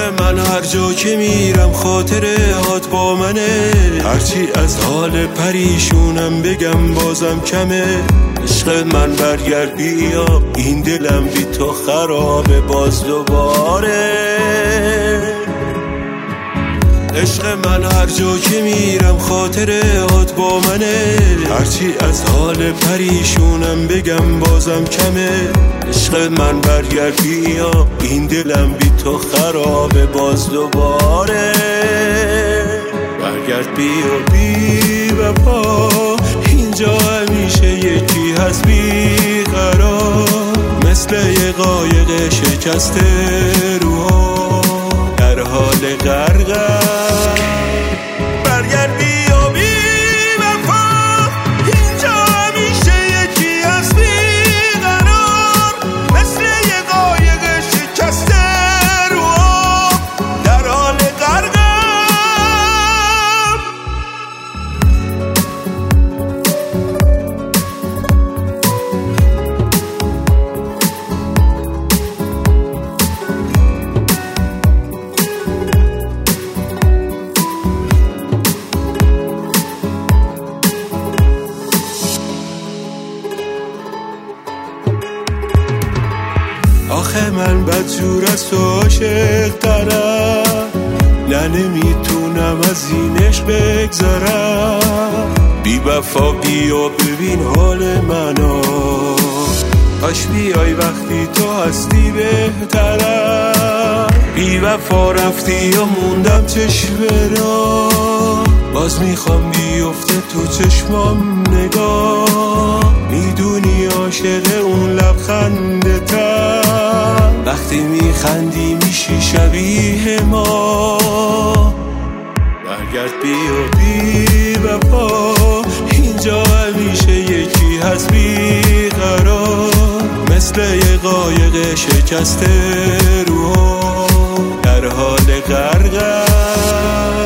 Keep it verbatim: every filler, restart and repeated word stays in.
من هر جا که میرم خاطره هات با منه، هرچی از حال پریشونم بگم بازم کمه. عشق من برگرد بیا، این دلم بی تو خرابه باز دوباره. عشق من هر جا که میرم خاطره هات با منه، هرچی از حال پریشونم بگم بازم کمه. عشق من برگرد بیا، این دلم بی تو خرابه باز دوباره. برگرد بیا بی وفا، اینجا همیشه یکی هست بی قرار، مثل یه قایق شکسته روها در حال غرقم. برگرد بیا بی وفا، اینجا همیشه یکی هست بی قرار، مثل یه قایق شکسته روها در حال غرقم. آخه من بدجور از تو عاشق ترم، نه نمیتونم از این عشق بگذرم. بی وفا بیا ببین حال منو، کاش بیای وقتی تو هستی بهترم. بی وفا رفتی یا موندم چشم را، باز میخوام بیفته تو چشمام نگاه. میدونی عاشق اون لبخنده تر، وقتی میخندی میشی شبیه ما. برگرد بیا بی وفا، اینجا همیشه یکی هست بی قرار، مثل یه قایق شکسته روها در حال غرقم.